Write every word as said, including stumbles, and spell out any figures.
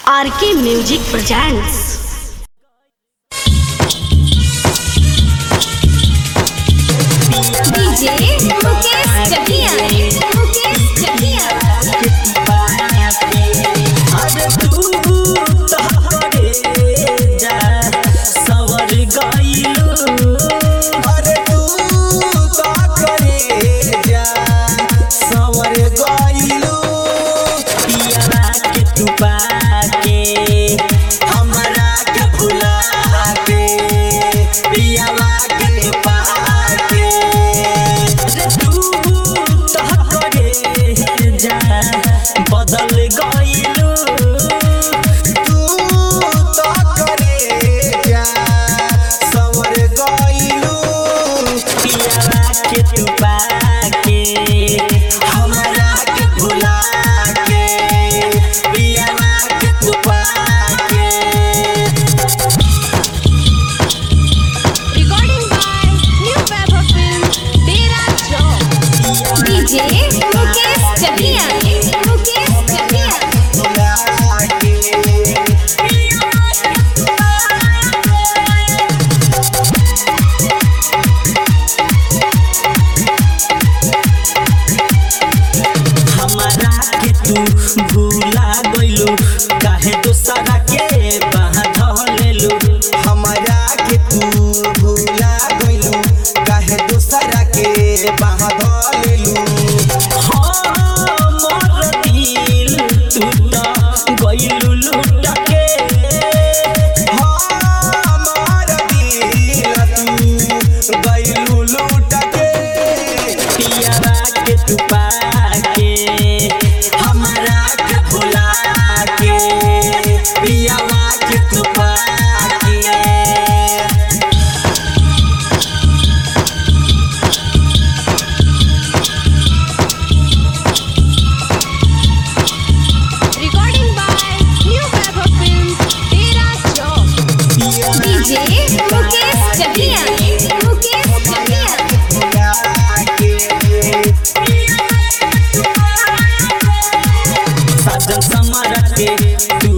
RK music presents. DJ Mukesh Jatiya Mukesh जटिया अरे तू तो करे जा सवर गइलू अरे तू तो करे जा सवर गइलू पिया के तू पाके हमरा के भुला के पिया के तू पाके तू तो करे जा बदल गइलू तू तो करे जा सवर गइलू पिया के तू पाके हमरा के भुला के पिया के तू पाके recording by new Vaibhav film तेरा चौक। डीजे मुकेश जटिया मुकेश जटिया हमरा के तू भूला गइलू काहे दोसरा के बांध लेलू हमरा के तू भूला गइलू काहे दोसरा के बांध लेलू हमर दिल तू तो गइलू लूट के हमर दिल तू गइलू लूट के पिया के तू पाके हमरा के भुला के पिया के तू पाके recording by new Vaibhav film तेरा चौक। डीजे मुकेश जटिया मुकेश जटिया साजन समर के तू